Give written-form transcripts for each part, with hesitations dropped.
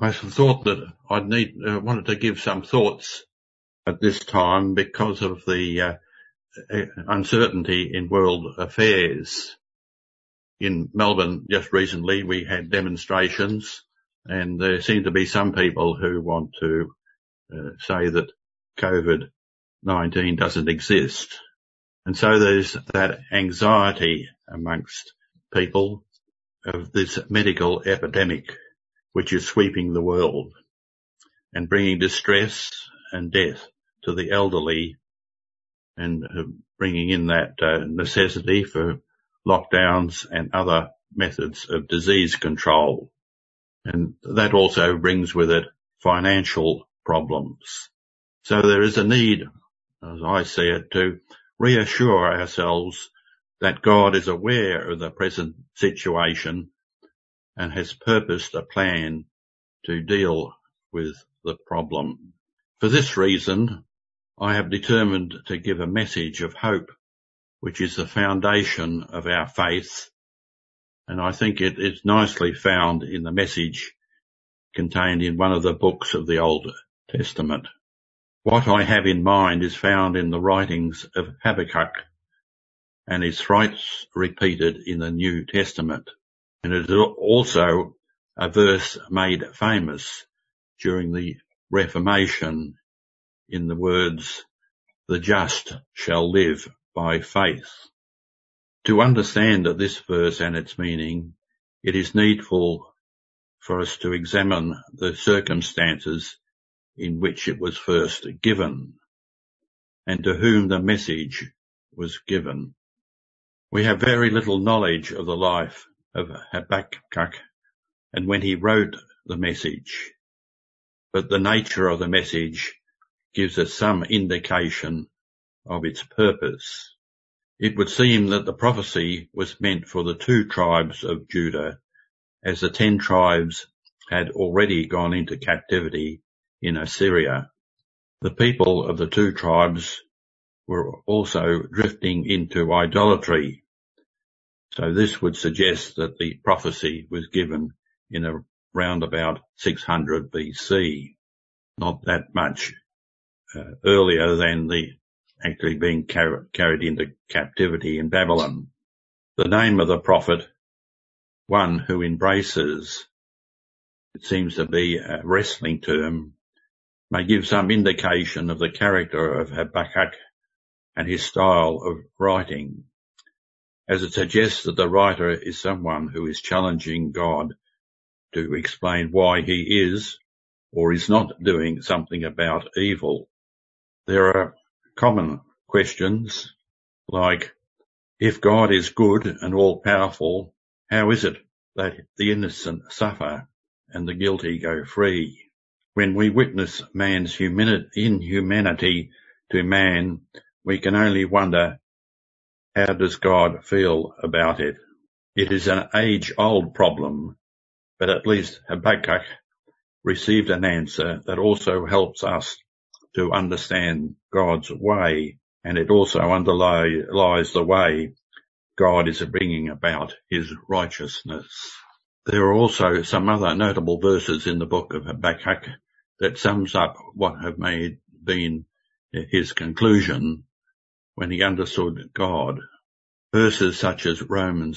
I thought that wanted to give some thoughts at this time because of the uncertainty in world affairs. In Melbourne just recently we had demonstrations, and there seem to be some people who want to say that COVID-19 doesn't exist. And so there's that anxiety amongst people of this medical epidemic which is sweeping the world and bringing distress and death to the elderly, and bringing in that necessity for lockdowns and other methods of disease control. And that also brings with it financial problems. So there is a need, as I see it, to reassure ourselves that God is aware of the present situation and has purposed a plan to deal with the problem. For this reason, I have determined to give a message of hope, which is the foundation of our faith, and I think it is nicely found in the message contained in one of the books of the Old Testament. What I have in mind is found in the writings of Habakkuk, and is thrice repeated in the New Testament, and it is also a verse made famous during the Reformation in the words, "The just shall live by faith." To understand this verse and its meaning, it is needful for us to examine the circumstances in which it was first given, and to whom the message was given. We have very little knowledge of the life of Habakkuk and when he wrote the message, but the nature of the message gives us some indication of its purpose. It would seem that the prophecy was meant for the 2 tribes of Judah, as the 10 tribes had already gone into captivity in Assyria. The people of the 2 tribes were also drifting into idolatry. So this would suggest that the prophecy was given in around about 600 BC, not that much earlier than the actually being carried into captivity in Babylon. The name of the prophet, one who embraces, it seems to be a wrestling term, may give some indication of the character of Habakkuk and his style of writing, as it suggests that the writer is someone who is challenging God to explain why he is or is not doing something about evil. There are common questions like, if God is good and all-powerful, how is it that the innocent suffer and the guilty go free? When we witness man's inhumanity to man, we can only wonder, how does God feel about it? It is an age-old problem, but at least Habakkuk received an answer that also helps us to understand God's way, and it also underlies the way God is bringing about his righteousness. There are also some other notable verses in the book of Habakkuk that sums up what have been his conclusion when he understood God. Verses such as Romans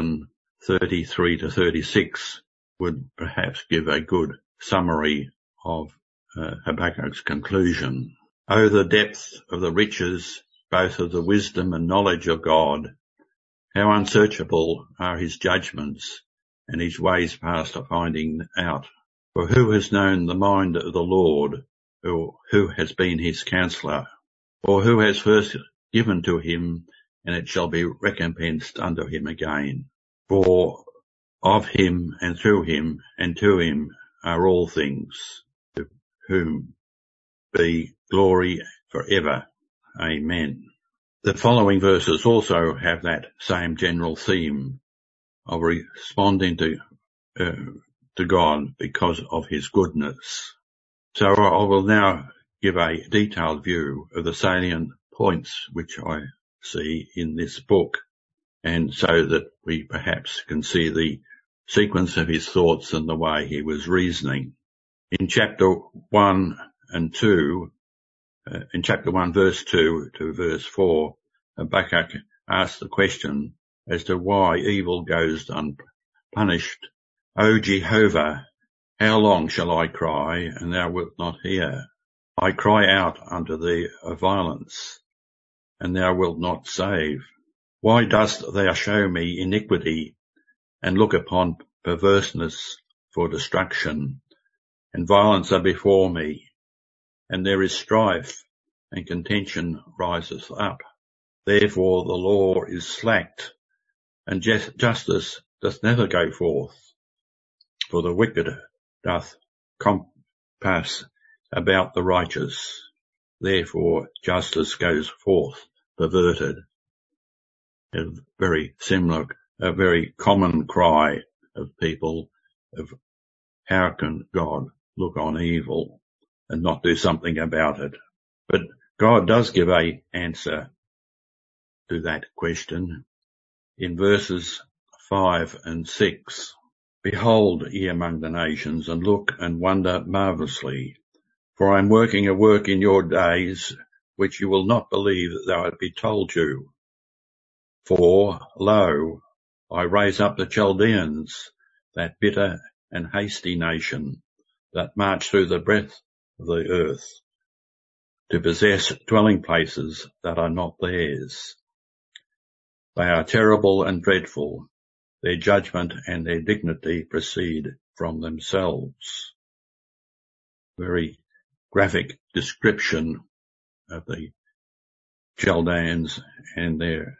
11:33-36 would perhaps give a good summary of Habakkuk's conclusion. Oh, the depth of the riches, both of the wisdom and knowledge of God! How unsearchable are his judgments, and his ways past finding out. For who has known the mind of the Lord, or who has been his counsellor? Or who has first given to him, and it shall be recompensed unto him again? For of him, and through him, and to him are all things, to whom be glory forever. Amen. The following verses also have that same general theme of responding to God because of his goodness. So I will now give a detailed view of the salient points which I see in this book, and so that we perhaps can see the sequence of his thoughts and the way he was reasoning. In chapter 1 and 2, in chapter 1 verse 2 to verse 4, Habakkuk asks the question as to why evil goes unpunished. O Jehovah, how long shall I cry, and thou wilt not hear? I cry out unto thee of violence, and thou wilt not save. Why dost thou show me iniquity, and look upon perverseness for destruction? And violence are before me, and there is strife, and contention riseth up. Therefore the law is slacked, and justice doth never go forth. For the wicked doth compass about the righteous. Therefore justice goes forth perverted. A very similar, a very common cry of people of how can God look on evil and not do something about it? But God does give an answer to that question in verses 5 and 6. Behold ye among the nations, and look and wonder marvellously, for I am working a work in your days which you will not believe though it be told you. For, lo, I raise up the Chaldeans, that bitter and hasty nation, that march through the breadth of the earth, to possess dwelling places that are not theirs. They are terrible and dreadful. Their judgment and their dignity proceed from themselves. Very graphic description of the Chaldeans and their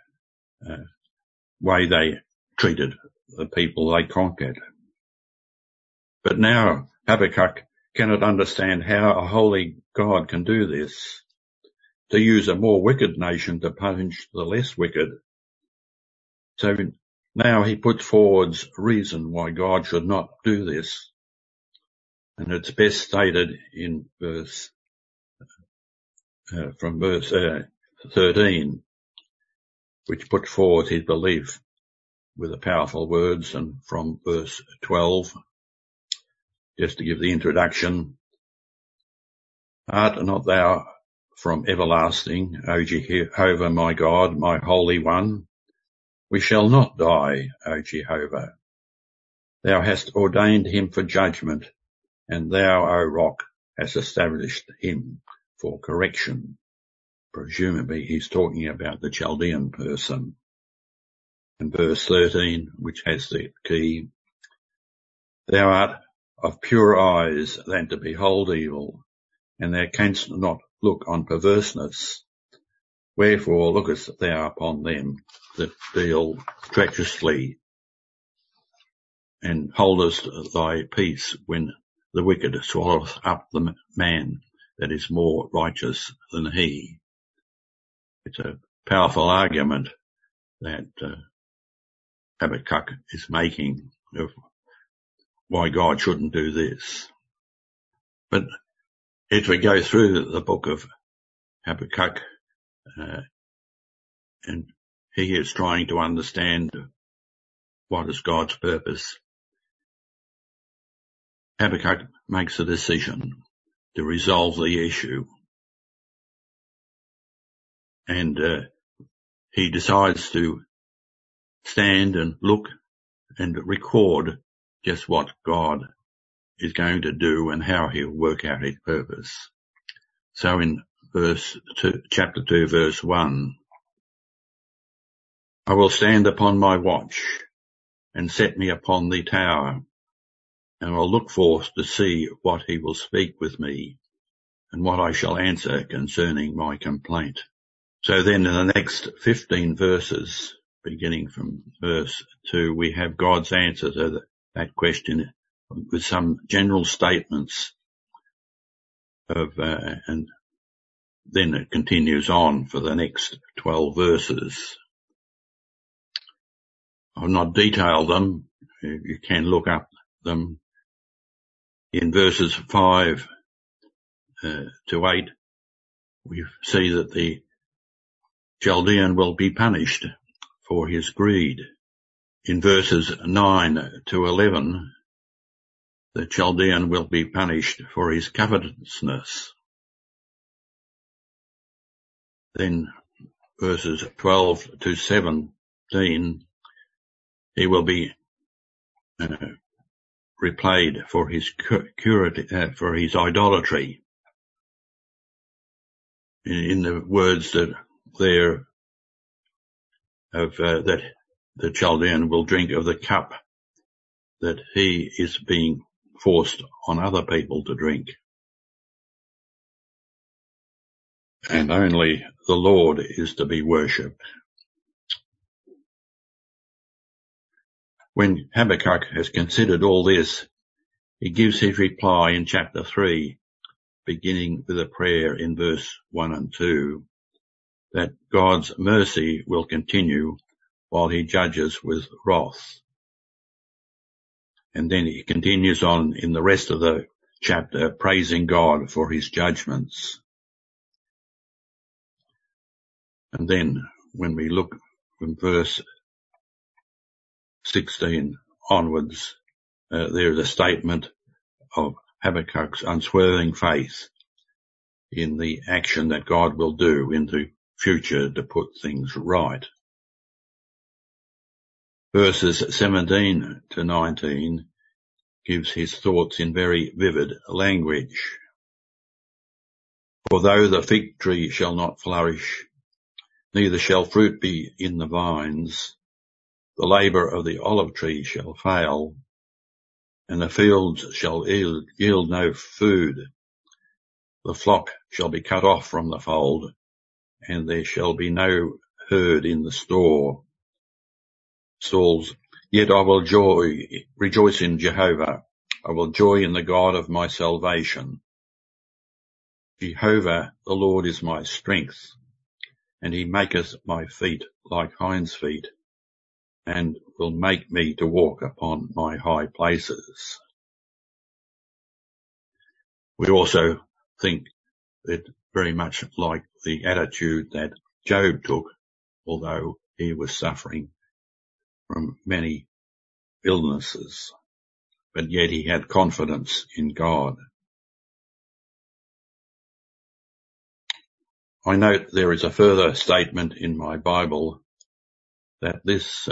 way they treated the people they conquered. But now Habakkuk cannot understand how a holy God can do this, to use a more wicked nation to punish the less wicked. So now he puts forward reason why God should not do this. And it's best stated in verse, from verse 13, which puts forward his belief with the powerful words, and from verse 12, just to give the introduction. Art not thou from everlasting, O Jehovah my God, my Holy One? We shall not die, O Jehovah. Thou hast ordained him for judgment, and thou, O Rock, hast established him for correction. Presumably he's talking about the Chaldean person. And verse 13, which has the key, thou art of purer eyes than to behold evil, and thou canst not look on perverseness. Wherefore lookest thou upon them that deal treacherously, and holdest thy peace when the wicked swalloweth up the man that is more righteous than he. It's a powerful argument that Habakkuk is making of why God shouldn't do this. But as we go through the book of Habakkuk, and he is trying to understand what is God's purpose, Habakkuk makes a decision to resolve the issue. And he decides to stand and look and record just what God is going to do and how he'll work out his purpose. So in chapter 2, verse 1, I will stand upon my watch and set me upon the tower, and I'll look forth to see what he will speak with me and what I shall answer concerning my complaint. So then in the next 15 verses, beginning from verse 2, we have God's answer to that question with some general statements of, and then it continues on for the next 12 verses. I've not detailed them. You can look up them. In verses 5 to 8, we see that the Chaldean will be punished for his greed. In verses 9 to 11, the Chaldean will be punished for his covetousness. Then verses 12 to 17, he will be replayed for his for his idolatry. In the words that there of that the Chaldean will drink of the cup that he is being forced on other people to drink. And only the Lord is to be worshipped. When Habakkuk has considered all this, he gives his reply in chapter 3, beginning with a prayer in verse 1 and 2, that God's mercy will continue while he judges with wrath. And then he continues on in the rest of the chapter, praising God for his judgments. And then when we look from verse 16 onwards, there is a statement of Habakkuk's unswerving faith in the action that God will do in the future to put things right. Verses 17 to 19 gives his thoughts in very vivid language. For though the fig tree shall not flourish, neither shall fruit be in the vines, the labour of the olive tree shall fail, and the fields shall yield no food. The flock shall be cut off from the fold, and there shall be no herd in the stalls. Yet I will rejoice in Jehovah. I will joy in the God of my salvation. Jehovah, the Lord, is my strength, and he maketh my feet like hinds' feet, and will make me to walk upon my high places. We also think that very much like the attitude that Job took, although he was suffering from many illnesses, but yet he had confidence in God. I note there is a further statement in my Bible that these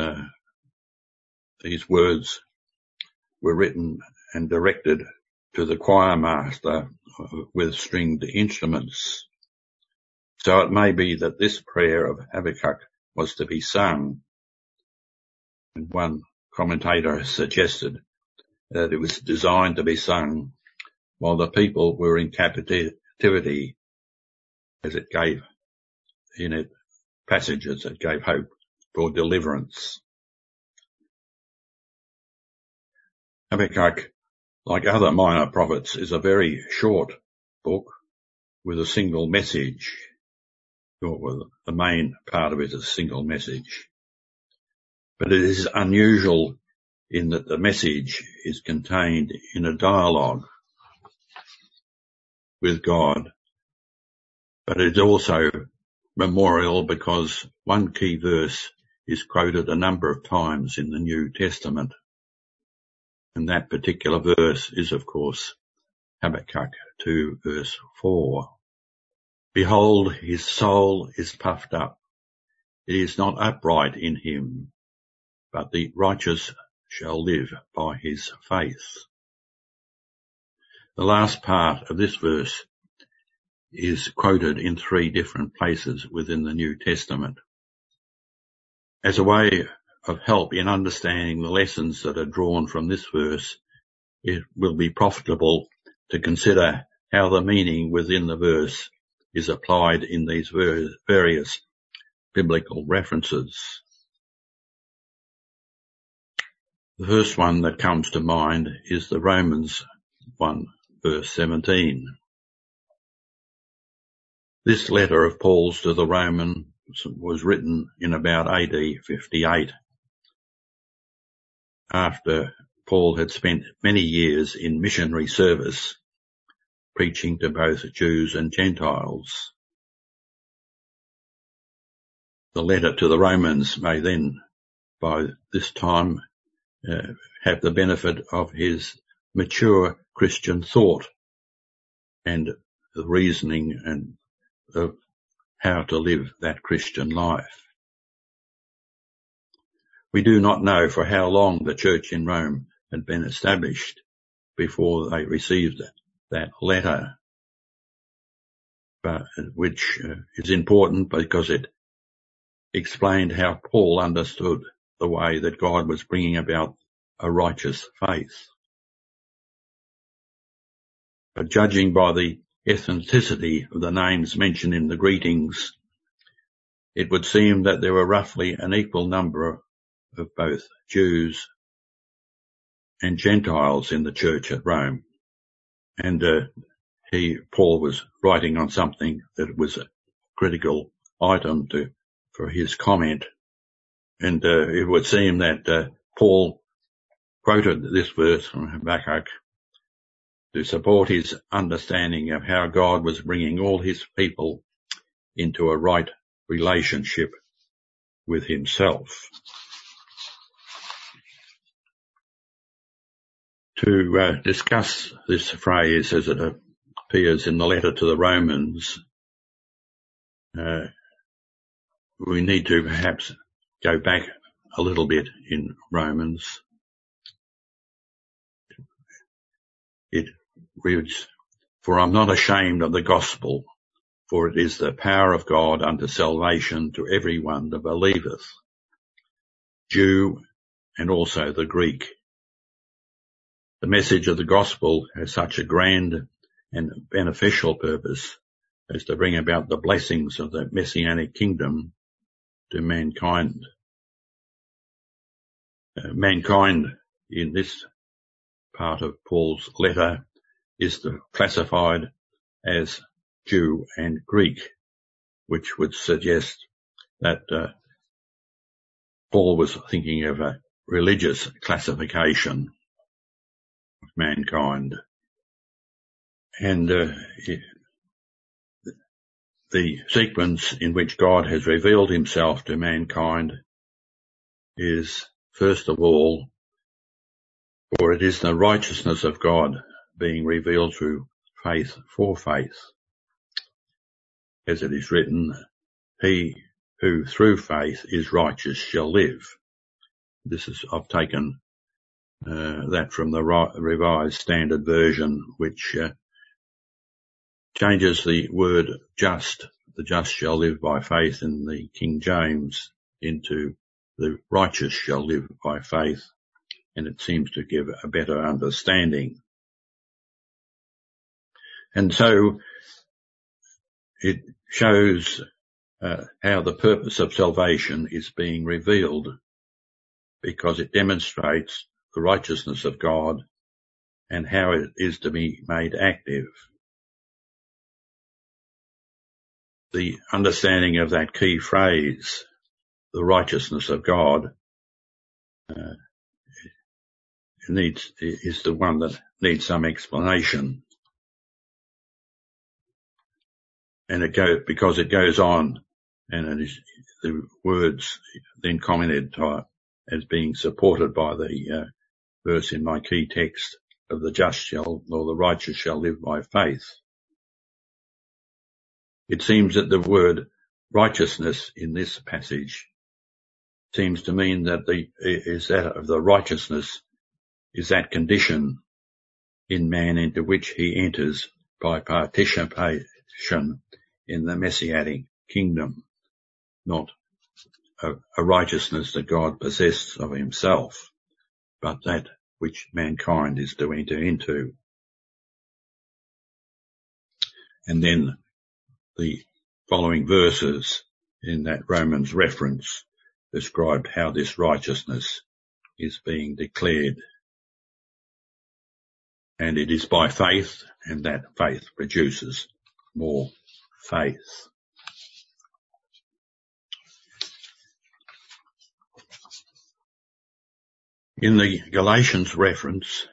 words were written and directed to the choir master with stringed instruments. So it may be that this prayer of Habakkuk was to be sung. And one commentator has suggested that it was designed to be sung while the people were in captivity, as it gave in it passages that gave hope for deliverance. Habakkuk, like other minor prophets, is a very short book with a single message. Well, the main part of it is a single message. But it is unusual in that the message is contained in a dialogue with God, but it is also memorial because one key verse is quoted a number of times in the New Testament. And that particular verse is, of course, Habakkuk 2 verse 4. Behold, his soul is puffed up. It is not upright in him, but the righteous shall live by his faith. The last part of this verse is quoted in 3 different places within the New Testament. As a way of help in understanding the lessons that are drawn from this verse, it will be profitable to consider how the meaning within the verse is applied in these various biblical references. The first one that comes to mind is the Romans 1 verse 17. This letter of Paul's to the Romans was written in about AD 58, after Paul had spent many years in missionary service, preaching to both Jews and Gentiles. The letter to the Romans may then, by this time, have the benefit of his mature Christian thought and the reasoning and of how to live that Christian life. We do not know for how long the church in Rome had been established before they received that letter, but which is important because it explained how Paul understood the way that God was bringing about a righteous faith. But judging by the ethnicity of the names mentioned in the greetings, it would seem that there were roughly an equal number of both Jews and Gentiles in the church at Rome. And Paul was writing on something that was a critical item for his comment. And it would seem that Paul quoted this verse from Habakkuk to support his understanding of how God was bringing all his people into a right relationship with himself. To discuss this phrase as it appears in the letter to the Romans, we need to perhaps go back a little bit in Romans. It reads, "For I'm not ashamed of the gospel, for it is the power of God unto salvation to everyone that believeth, Jew and also the Greek." The message of the gospel has such a grand and beneficial purpose as to bring about the blessings of the Messianic kingdom to mankind. Mankind in this part of Paul's letter is classified as Jew and Greek, which would suggest that Paul was thinking of a religious classification of mankind. And the sequence in which God has revealed himself to mankind is, first of all, for it is the righteousness of God being revealed through faith for faith. As it is written, he who through faith is righteous shall live. I've taken that from the Revised Standard Version, which changes the word just, the just shall live by faith in the King James, into the righteous shall live by faith, and it seems to give a better understanding. And so it shows how the purpose of salvation is being revealed, because it demonstrates the righteousness of God and how it is to be made active. The understanding of that key phrase, the righteousness of God, is the one that needs some explanation. And because it goes on, and it is the words then commented as being supported by the verse in my key text of the just shall, or the righteous shall live by faith. It seems that the word righteousness in this passage seems to mean that the righteousness is that condition in man into which he enters by participation in the Messianic kingdom, not a righteousness that God possesses of himself, but that which mankind is to enter into. And then the following verses in that Romans reference described how this righteousness is being declared. And it is by faith, and that faith produces more faith. In the Galatians reference,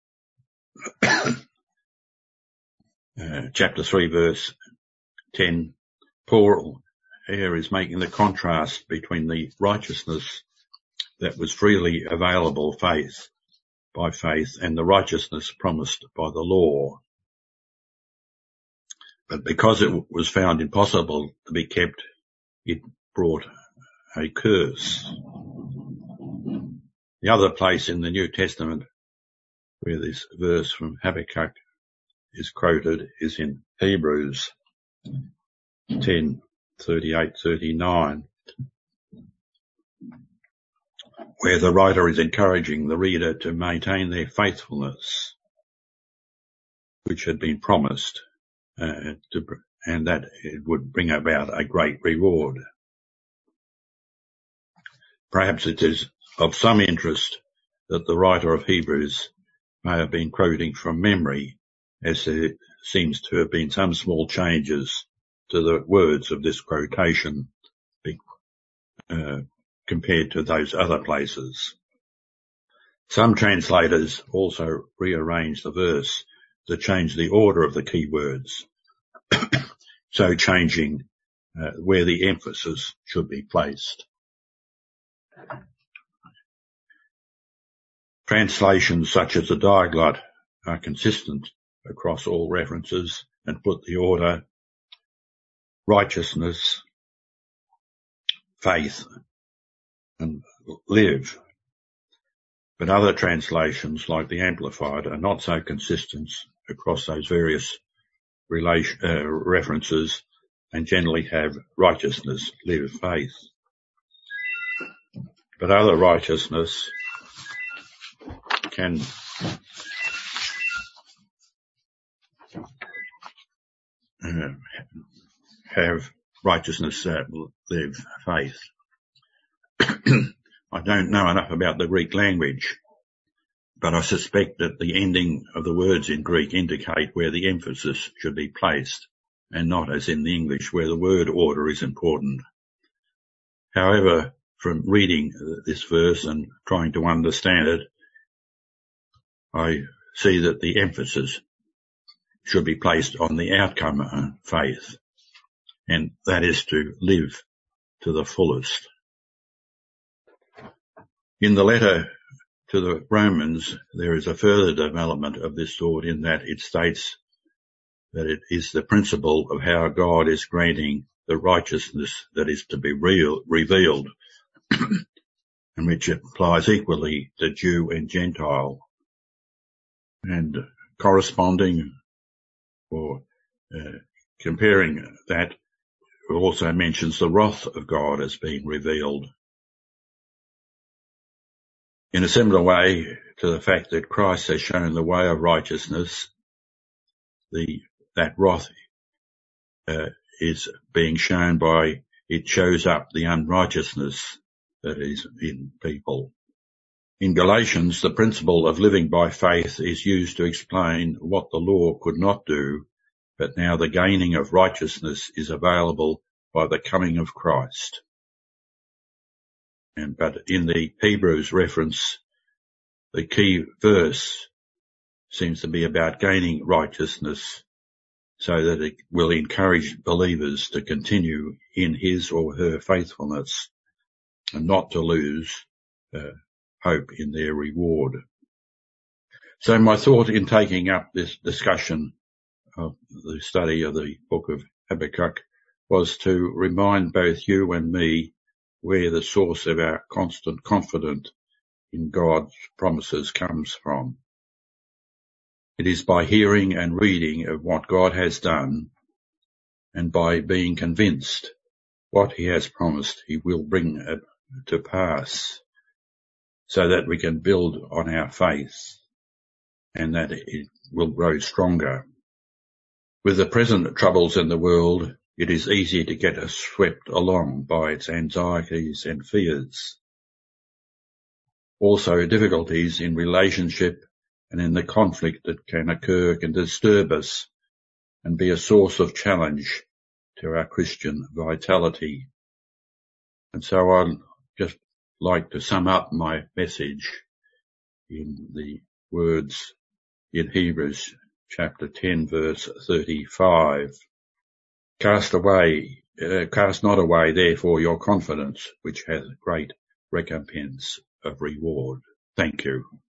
chapter 3 verse 10, Paul here is making the contrast between the righteousness that was freely available faith by faith and the righteousness promised by the law. But because it was found impossible to be kept, it brought a curse. The other place in the New Testament where this verse from Habakkuk is quoted is in Hebrews 10:38-39, where the writer is encouraging the reader to maintain their faithfulness, which had been promised, and that it would bring about a great reward. Perhaps it is of some interest that the writer of Hebrews may have been quoting from memory, as there seems to have been some small changes to the words of this quotation compared to those other places. Some translators also rearranged the verse to change the order of the key words, so changing where the emphasis should be placed. Translations such as the Diaglott are consistent across all references and put the order righteousness, faith, and live. But other translations, like the Amplified, are not so consistent across those various references and generally have righteousness, live, faith. But other righteousness can have righteousness, live, faith. I don't know enough about the Greek language, but I suspect that the ending of the words in Greek indicate where the emphasis should be placed, and not as in the English where the word order is important. However, from reading this verse and trying to understand it, I see that the emphasis should be placed on the outcome faith, and that is to live to the fullest. In the letter to the Romans, there is a further development of this thought in that it states that it is the principle of how God is granting the righteousness that is to be revealed, and which applies equally to Jew and Gentile. And corresponding or comparing that, it also mentions the wrath of God as being revealed. In a similar way to the fact that Christ has shown the way of righteousness, that wrath is being shown by it shows up the unrighteousness that is in people. In Galatians, the principle of living by faith is used to explain what the law could not do, but now the gaining of righteousness is available by the coming of Christ. But in the Hebrews reference, the key verse seems to be about gaining righteousness so that it will encourage believers to continue in his or her faithfulness and not to lose hope in their reward. So my thought in taking up this discussion of the study of the book of Habakkuk was to remind both you and me where the source of our constant confidence in God's promises comes from. It is by hearing and reading of what God has done, and by being convinced what he has promised he will bring to pass, so that we can build on our faith and that it will grow stronger. With the present troubles in the world, it is easy to get us swept along by its anxieties and fears. Also, difficulties in relationship and in the conflict that can occur can disturb us and be a source of challenge to our Christian vitality. And so I'd just like to sum up my message in the words in Hebrews chapter 10 verse 35. Cast not away therefore your confidence, which has great recompense of reward. Thank you.